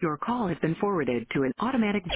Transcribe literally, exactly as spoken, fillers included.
Your call has been forwarded to an automatic